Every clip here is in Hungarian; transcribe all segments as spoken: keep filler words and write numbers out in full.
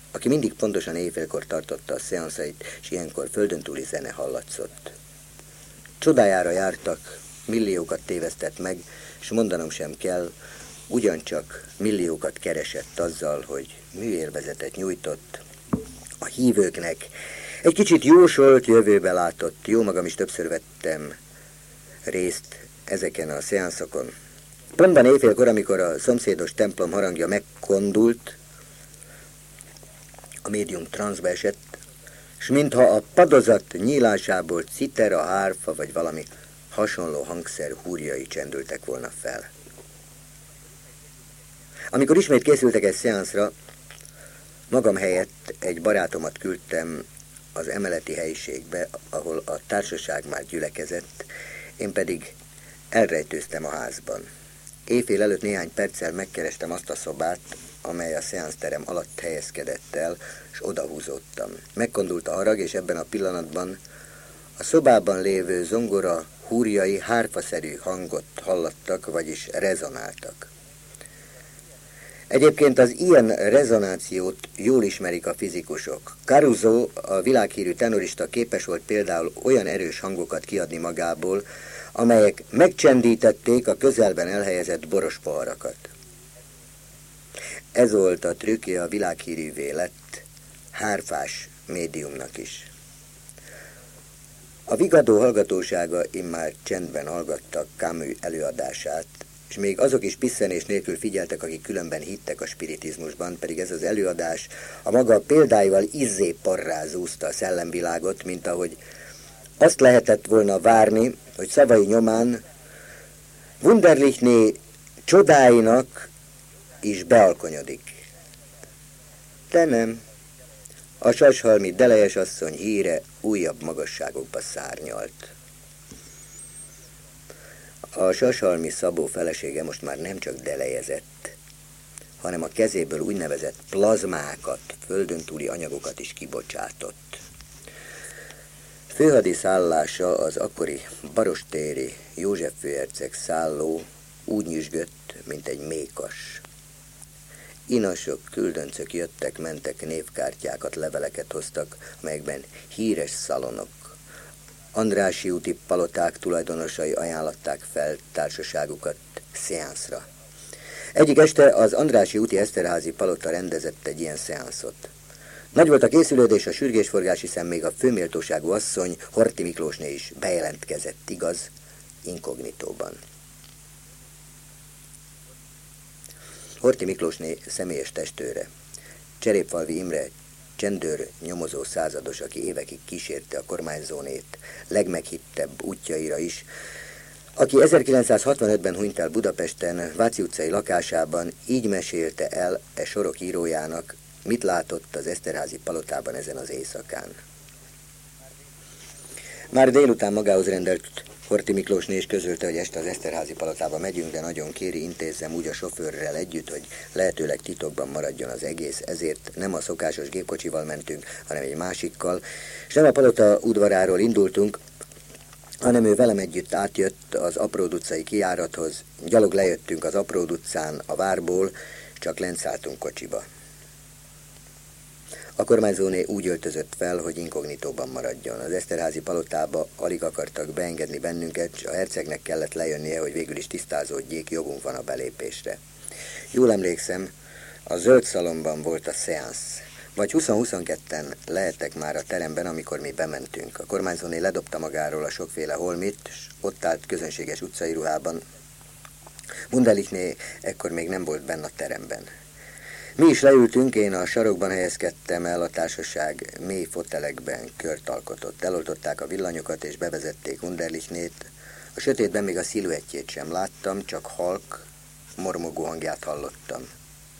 aki mindig pontosan éjfélkor tartotta a szeanszait, és ilyenkor földön túli zene hallatszott. Csodájára jártak, milliókat tévesztett meg, és mondanom sem kell, ugyancsak milliókat keresett azzal, hogy műélvezetet nyújtott a hívőknek. Egy kicsit jósolt, jövőbe látott, jó magam is többször vettem részt ezeken a szeánszokon. Pontban éjfélkor, amikor a szomszédos templom harangja megkondult, a médium transzba esett, és mintha a padozat nyílásából citera, hárfa vagy valami hasonló hangszer húrjai csendültek volna fel. Amikor ismét készültek egy szeánszra, magam helyett egy barátomat küldtem az emeleti helyiségbe, ahol a társaság már gyülekezett, én pedig elrejtőztem a házban. Éjfél előtt néhány perccel megkerestem azt a szobát, amely a szeánszterem alatt helyezkedett el, és odahúzódtam. Megkondult a harag, és ebben a pillanatban a szobában lévő zongora húrjai hárfaszerű hangot hallattak, vagyis rezonáltak. Egyébként az ilyen rezonációt jól ismerik a fizikusok. Caruso, a világhírű tenorista képes volt például olyan erős hangokat kiadni magából, amelyek megcsendítették a közelben elhelyezett boros poharakat. Ez volt a trükkje a világhírűvé lett hárfás médiumnak is. A vigadó hallgatósága immár csendben hallgattak Camus előadását, és még azok is pisszenés nélkül figyeltek, akik különben hittek a spiritizmusban, pedig ez az előadás a maga példáival izzé parrázúzta a szellemvilágot, mint ahogy azt lehetett volna várni, hogy szavai nyomán Wunderlichné csodáinak is bealkonyodik. De nem. A sashalmi Delejes asszony híre újabb magasságokba szárnyalt. A sashalmi Szabó felesége most már nem csak delejezett, hanem a kezéből úgynevezett plazmákat, földön túli anyagokat is kibocsátott. Főhadiszállása az akkori barostéri József főherceg szálló úgy nyüzsgött, mint egy mékas. Inasok, küldöncök jöttek, mentek, névkártyákat, leveleket hoztak, amelyekben híres szalonok, Andrássy úti paloták tulajdonosai ajánlották fel társaságukat szeánszra. Egyik este az Andrássy úti Eszterházy palota rendezett egy ilyen szeánszot. Nagy volt a készülődés, a sürgésforgás, hiszen még a főméltóságú asszony, Horthy Miklósné is bejelentkezett, igaz, inkognitóban. Horthy Miklósné személyes testőre, Cserépfalvi Imre, csendőr, nyomozó százados, aki évekig kísérte a kormányzónét legmeghittebb útjaira is, aki ezerkilencszázhatvanötben hunyt el Budapesten, Váci utcai lakásában, így mesélte el e sorok írójának, mit látott az Eszterházy palotában ezen az éjszakán. Már délután magához rendelt Horthy Miklósné is közölte, hogy este az Eszterházy palotába megyünk, de nagyon kéri, intézzem úgy a sofőrrel együtt, hogy lehetőleg titokban maradjon az egész, ezért nem a szokásos gépkocsival mentünk, hanem egy másikkal, és nem a palota udvaráról indultunk, hanem ő velem együtt átjött az Apród utcai kijárathoz, gyalog lejöttünk az Apród utcán a várból, csak lent szálltunk kocsiba. A kormányzóné úgy öltözött fel, hogy inkognitóban maradjon. Az Eszterházy palotába alig akartak beengedni bennünket, és a hercegnek kellett lejönnie, hogy végül is tisztázódjék, jogunk van a belépésre. Jól emlékszem, a zöld szalomban volt a szeánsz. Vagy húsz-huszonketten lehettek már a teremben, amikor mi bementünk. A kormányzóné ledobta magáról a sokféle holmit, és ott állt közönséges utcai ruhában. Wunderlichné ekkor még nem volt benne a teremben. Mi is leültünk, én a sarokban helyezkedtem el, a társaság mély fotelekben kört alkotott. Eloltották a villanyokat és bevezették Wunderlichnét. A sötétben még a sziluettjét sem láttam, csak halk, mormogó hangját hallottam.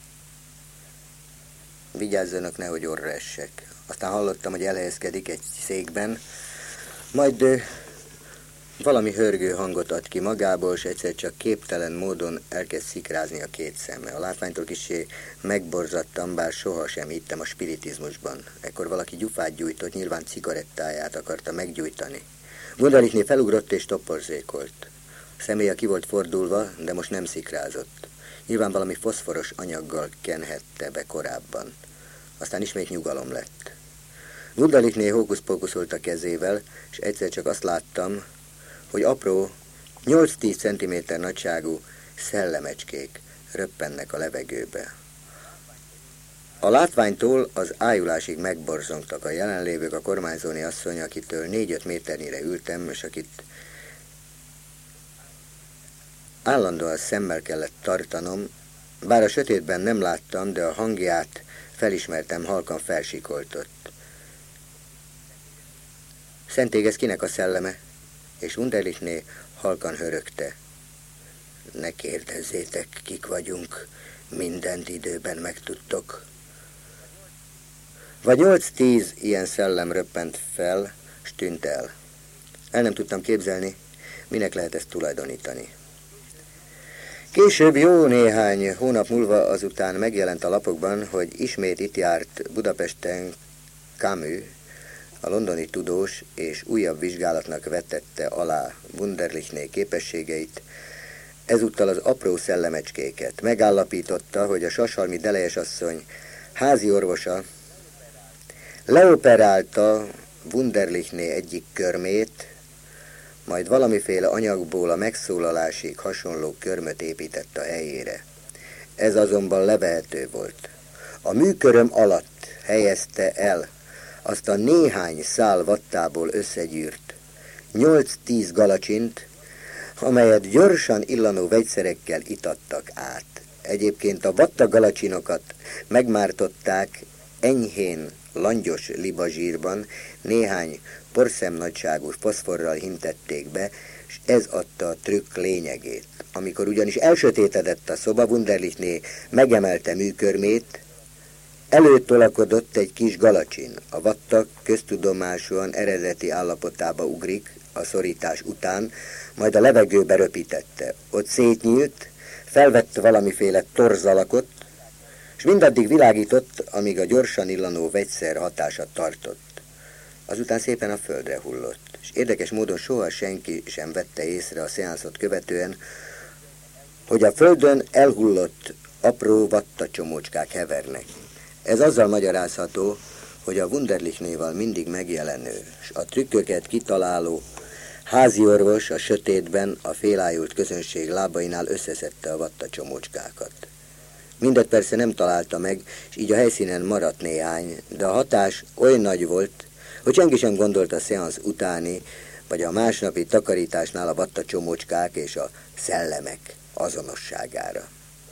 Vigyázzanak, nehogy orra essek. Aztán hallottam, hogy elhelyezkedik egy székben, majd ö, valami hörgő hangot ad ki magából, és egyszer csak képtelen módon elkezd szikrázni a két szeme. A látványtól kissé megborzadtam, bár sohasem hittem a spiritizmusban. Ekkor valaki gyufát gyújtott, nyilván cigarettáját akarta meggyújtani. Wunderlichné felugrott és toporzékolt. A személye ki volt fordulva, de most nem szikrázott. Nyilván valami foszforos anyaggal kenhette be korábban. Aztán ismét nyugalom lett. Wunderlichné hókuszpókuszolt a kezével, és egyszer csak azt láttam, hogy apró, nyolc-tíz centiméter nagyságú szellemecskék röppennek a levegőbe. A látványtól az ájulásig megborzongtak a jelenlévők, a kormányzóni asszony, akitől négy-öt méternyire ültem, és akit állandóan szemmel kellett tartanom, bár a sötétben nem láttam, de a hangját felismertem, halkan felsikoltott. Szentég, ez kinek a szelleme? És Wunderlichné halkan hörögte. Ne kérdezzétek, kik vagyunk, mindent időben megtudtok. Vagy nyolc-tíz ilyen szellem röppent fel, s tűnt el. El nem tudtam képzelni, minek lehet ezt tulajdonítani. Később, jó néhány hónap múlva azután megjelent a lapokban, hogy ismét itt járt Budapesten Camus, a londoni tudós, és újabb vizsgálatnak vetette alá Wunderlichné képességeit, ezúttal az apró szellemecskéket. Megállapította, hogy a sashalmi Delejes asszony házi orvosa leoperálta Wunderlichné egyik körmét, majd valamiféle anyagból a megszólalásig hasonló körmöt épített a helyére. Ez azonban levehető volt. A műköröm alatt helyezte el azt a néhány szál vattából összegyűrt nyolc-tíz galacsint, amelyet gyorsan illanó vegyszerekkel itattak át. Egyébként a vatta galacsinokat megmártották enyhén langyos libazsírban, néhány porszemnagyságú foszforral hintették be, és ez adta a trükk lényegét. Amikor ugyanis elsötétedett a szoba, Wunderlichné megemelte műkörmét, előtolakodott egy kis galacsin. A vatta köztudomásúan eredeti állapotába ugrik a szorítás után, majd a levegőbe röpítette. Ott szétnyílt, felvette valamiféle torzalakot, és mindaddig világított, amíg a gyorsan illanó vegyszer hatása tartott. Azután szépen a földre hullott, és érdekes módon soha senki sem vette észre a szeánszot követően, hogy a földön elhullott apró vattacsomócskák hevernek. Ez azzal magyarázható, hogy a Wunderlichnéval mindig megjelenő, és a trükköket kitaláló háziorvos a sötétben a félájult közönség lábainál összeszedte a vattacsomócskákat. Mindet persze nem találta meg, és így a helyszínen maradt néhány, de a hatás oly nagy volt, hogy senki sem gondolt a szeansz utáni, vagy a másnapi takarításnál a vattacsomócskák és a szellemek azonosságára.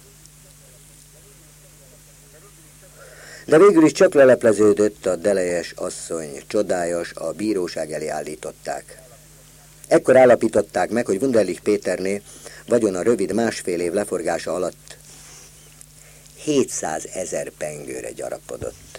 De végül is csak lelepleződött a Delejes asszony csodája, a bíróság elé állították. Ekkor állapították meg, hogy Wunderlich Péterné vagyona rövid másfél év leforgása alatt hétszázezer pengőre gyarapodott.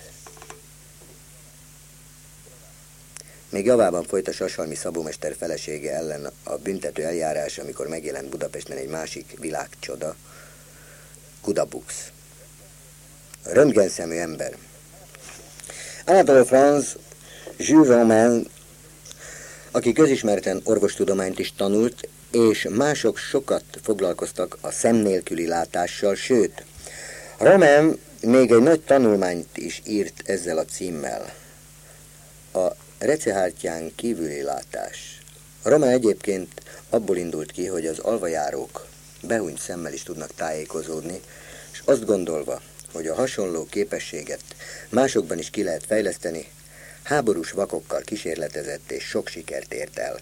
Még javában folyt a sashalmi szabómester felesége ellen a büntető eljárás, amikor megjelent Budapesten egy másik világcsoda, Kudabux. Röntgenszemű ember. Anatole France, Jules Romain, aki közismerten orvostudományt is tanult, és mások sokat foglalkoztak a szem nélküli látással, sőt, Romain még egy nagy tanulmányt is írt ezzel a címmel. A recehártyán kívüli látás. Romain egyébként abból indult ki, hogy az alvajárók behúnyt szemmel is tudnak tájékozódni, és azt gondolva, hogy a hasonló képességet másokban is ki lehet fejleszteni, háborús vakokkal kísérletezett és sok sikert ért el.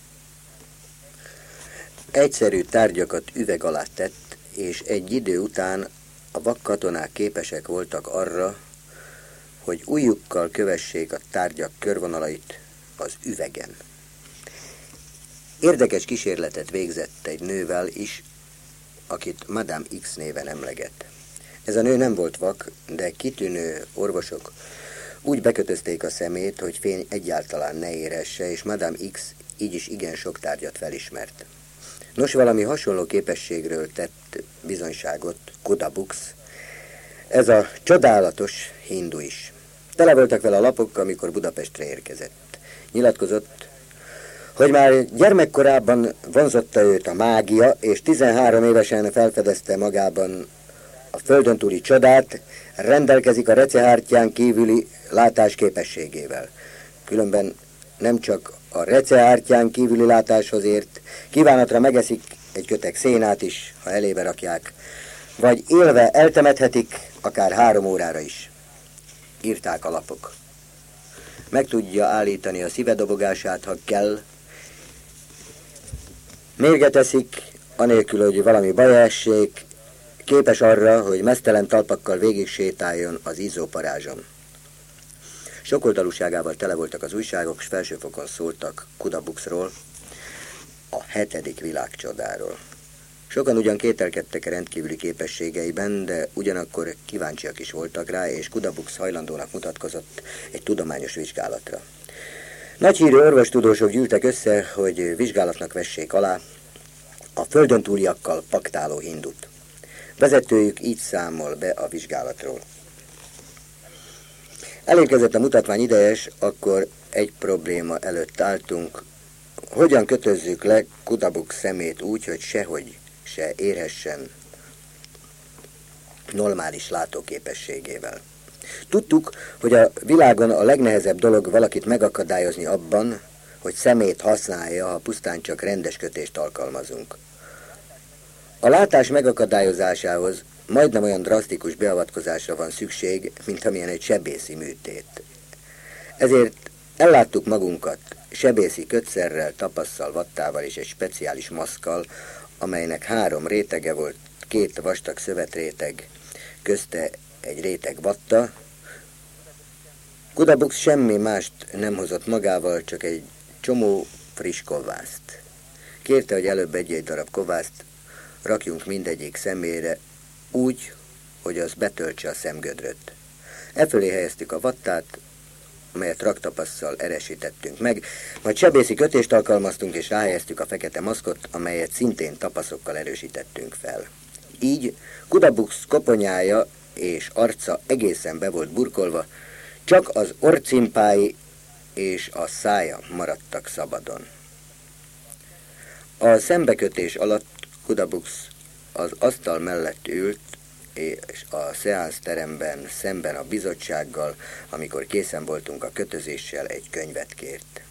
Egyszerű tárgyakat üveg alá tett, és egy idő után a vakkatonák képesek voltak arra, hogy ujjukkal kövessék a tárgyak körvonalait az üvegen. Érdekes kísérletet végzett egy nővel is, akit Madame X néven emleget. Ez a nő nem volt vak, de kitűnő orvosok úgy bekötözték a szemét, hogy fény egyáltalán ne éresse, és Madame X így is igen sok tárgyat felismert. Nos, valami hasonló képességről tett bizonyságot Kudabux, ez a csodálatos hindu is. Tele voltak vele a lapok, amikor Budapestre érkezett. Nyilatkozott, hogy már gyermekkorában vonzotta őt a mágia, és tizenhárom évesen felfedezte magában a földön túli csodát, rendelkezik a recehártyán kívüli látásképességével. Különben nem csak a recehártyán kívüli látáshoz ért, kívánatra megeszik egy köteg szénát is, ha elébe rakják, vagy élve eltemethetik, akár három órára is. Írták a lapok. Meg tudja állítani a szívedobogását, ha kell. Mérget eszik, anélkül, hogy valami baj essék, képes arra, hogy meztelen talpakkal végig sétáljon az izzóparázson. Sokoldalúságával tele voltak az újságok, s felsőfokon szóltak Kudabuxról, a hetedik világcsodáról. Sokan ugyan kételkedtek rendkívüli képességeiben, de ugyanakkor kíváncsiak is voltak rá, és Kudabux hajlandónak mutatkozott egy tudományos vizsgálatra. Nagyhírű orvostudósok gyűltek össze, hogy vizsgálatnak vessék alá a földön túliakkal paktáló hindut. Vezetőjük így számol be a vizsgálatról. Elérkezett a mutatvány idejes, akkor egy probléma előtt álltunk. Hogyan kötözzük le Kudabux szemét úgy, hogy sehogy se érhessen normális látóképességével. Tudtuk, hogy a világon a legnehezebb dolog valakit megakadályozni abban, hogy szemét használja, ha pusztán csak rendes kötést alkalmazunk. A látás megakadályozásához majdnem olyan drasztikus beavatkozásra van szükség, mint amilyen egy sebészi műtét. Ezért elláttuk magunkat sebészi kötszerrel, tapasszal, vattával és egy speciális maszkkal, amelynek három rétege volt, két vastag szövetréteg, közte egy réteg vatta. Kudabux semmi mást nem hozott magával, csak egy csomó friss kovászt. Kérte, hogy előbb egy-egy darab kovászt rakjunk mindegyik szemére, úgy, hogy az betöltse a szemgödröt. E fölé helyeztük a vattát, amelyet raktapasszal eresítettünk meg, majd sebészi kötést alkalmaztunk, és ráhelyeztük a fekete maszkot, amelyet szintén tapaszokkal erősítettünk fel. Így Kudabux koponyája és arca egészen be volt burkolva, csak az orcimpái és a szája maradtak szabadon. A szembekötés alatt Kudabux az asztal mellett ült, és a szeánszteremben szemben a bizottsággal, amikor készen voltunk a kötözéssel, egy könyvet kért.